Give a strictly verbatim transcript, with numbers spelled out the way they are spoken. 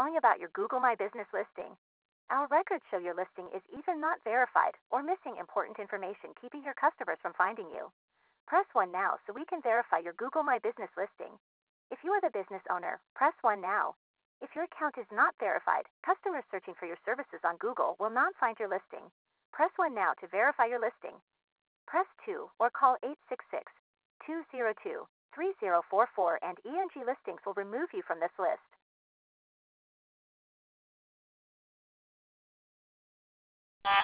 Telling about your Google My Business listing. Our records show your listing is either not verified or missing important information, keeping your customers from finding you. Press one now so we can verify your Google My Business listing. If you are the business owner, press one now. If your account is not verified, customers searching for your services on Google will not find your listing. Press one now to verify your listing. Press two or call eight six six, two zero two, three zero four four and E N G Listings will remove you from this list.